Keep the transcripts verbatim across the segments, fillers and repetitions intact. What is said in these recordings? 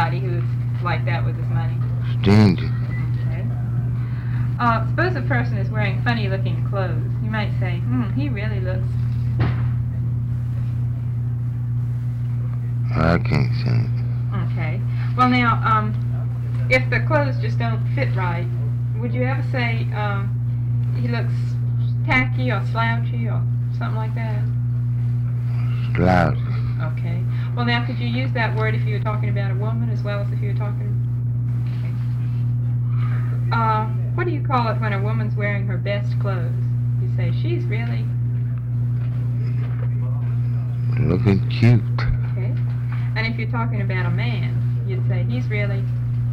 somebody who is like that with his money? Stingy. Okay. Uh, suppose a person is wearing funny-looking clothes. You might say, hmm, he really looks... I can't say. Okay. Well, now, um, if the clothes just don't fit right, would you ever say um, he looks tacky or slouchy or something like that? Slouchy. Okay. Well, now, could you use that word if you were talking about a woman as well as if you were talking... Okay. Uh, what do you call it when a woman's wearing her best clothes? You say, she's really... Looking cute. Okay. And if you're talking about a man, you'd say, he's really...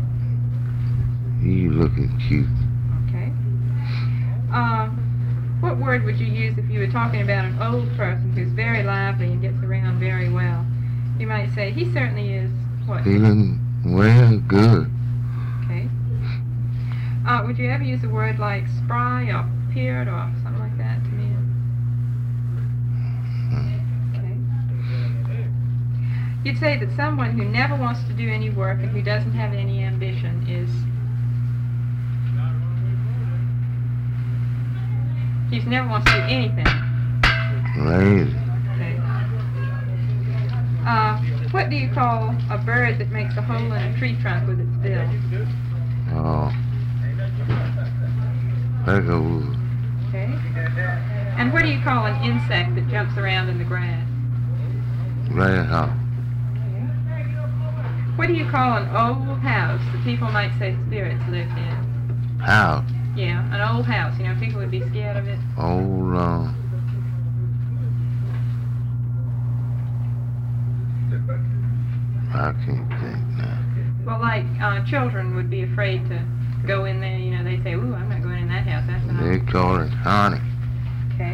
He looking cute. Okay. Uh, what word would you use if you were talking about an old person who's very lively and gets around very well? You might say, he certainly is, what? Feeling well, good. Okay. Uh, would you ever use a word like spry or peered or something like that to men? Okay. You'd say that someone who never wants to do any work and who doesn't have any ambition is... He never wants to do anything. Lazy. Okay. Uh, what do you call a bird that makes a hole in a tree trunk with its bill? Oh. Pegawood. Okay. And what do you call an insect that jumps around in the grass? Grasshopper. Okay. What do you call an old house that people might say spirits lived in? House. Yeah, an old house. You know, people would be scared of it. Old, uh... I can't think now. Well, like, uh, children would be afraid to go in there. You know, they say, ooh, I'm not going in that house. That's an They old... call it honey. Okay.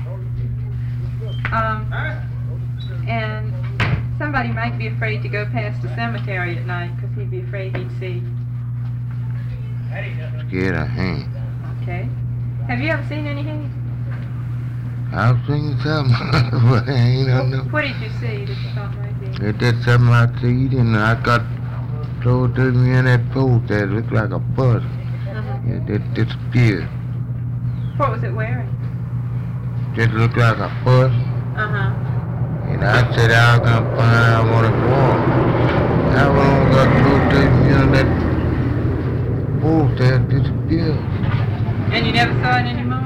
Um, and somebody might be afraid to go past the cemetery at night because he'd be afraid he'd see. Scared of hand. Okay. Have you ever seen anything? I've seen something, but I ain't What, know. what did you see that you thought might be? It did something I seen, and I got told to me in that post that looked like a bus. Uh-huh. It, it disappeared. What was it wearing? Just looked like a bus. Uh-huh. And I said I was gonna find out what it was. I went got told to me in that post that disappeared. And you never saw it anymore?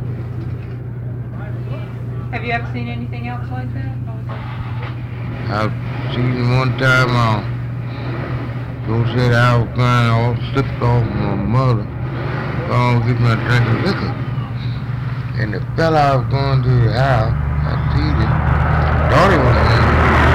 Have you ever seen anything else like that? What was that? I seen it one time on. Joe said I was going all slipped off my mother. Gonna get me a drink of liquor. And the fella I was going to the house, I seen it. Thought he was in.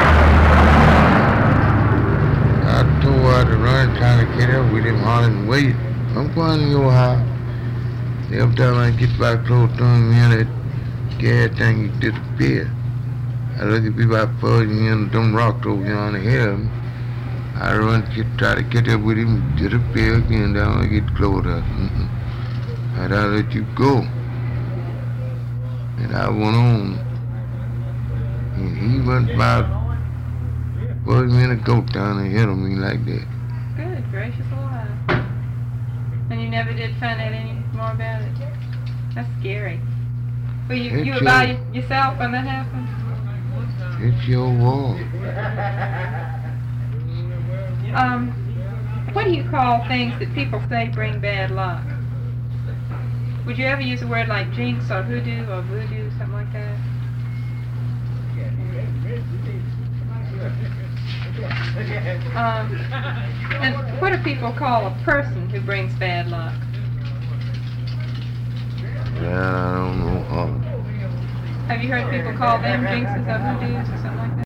I told her to run trying to get up with him, hollering and wait. I'm going to your house. Every time I get back close to him, you know, that gas thing he disappeared. I look at people out far, you know, them rocks over here on the hill. I run to try to catch up with him, disappear again, down and get closer. Mm-hmm. And I let you go. And I went on. And he went about forty minutes go down and hit on me like that. Good gracious alive. And you never did find out any more about it? That's scary. Well, you, It's you were your- by y- yourself when that happened? It's your wall. Um, what do you call things that people say bring bad luck? Would you ever use a word like jinx or hoodoo or voodoo, something like that? Um, and what do people call a person who brings bad luck? Well, I don't know how. Have you heard people call them jinxes or hoodoos or something like that?